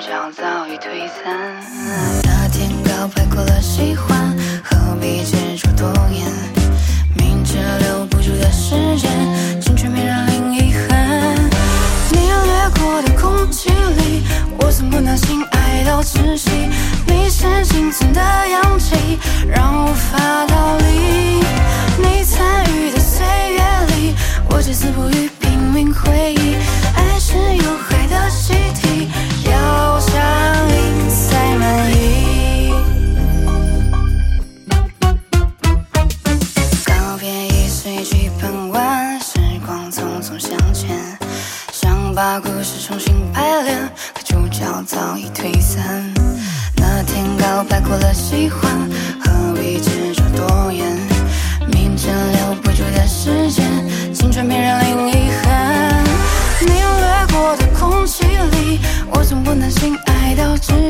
角早已退散。 那天告白过了喜欢，何必执着多言？明知留不住的时间，竟却没人领遗憾。你掠过的空气里，我曾不能心爱到窒息。你是仅存的氧气，让无法逃离。你参与的岁月里，我只字不语，拼命回忆。爱是有害的气体，要上瘾才满意。告别已随剧本完，时光匆匆向前，想把故事重新排练，可主角早已退散。那天告白过了喜欢，何必执着多言？明知留不住的时间，竟却没人领遗憾。你掠过的空气里，我总不能心爱到窒